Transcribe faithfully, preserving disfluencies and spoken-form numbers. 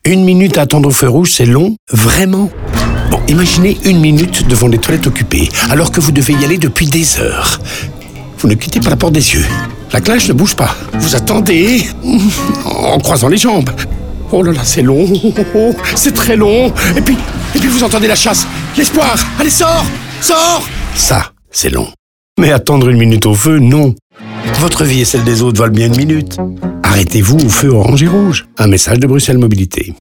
Une minute à attendre au feu rouge, c'est long? Vraiment? Bon, imaginez une minute devant les toilettes occupées, alors que vous devez y aller depuis des heures. Vous ne quittez pas la porte des yeux. La cloche ne bouge pas. Vous attendez en croisant les jambes. Oh là là, c'est long, c'est très long. Et puis, et puis vous entendez la chasse, l'espoir. Allez, sors, sors. Ça, c'est long. Mais attendre une minute au feu, non. Votre vie et celle des autres valent bien une minute. Arrêtez-vous au feu orange et rouge. Un message de Bruxelles Mobilité.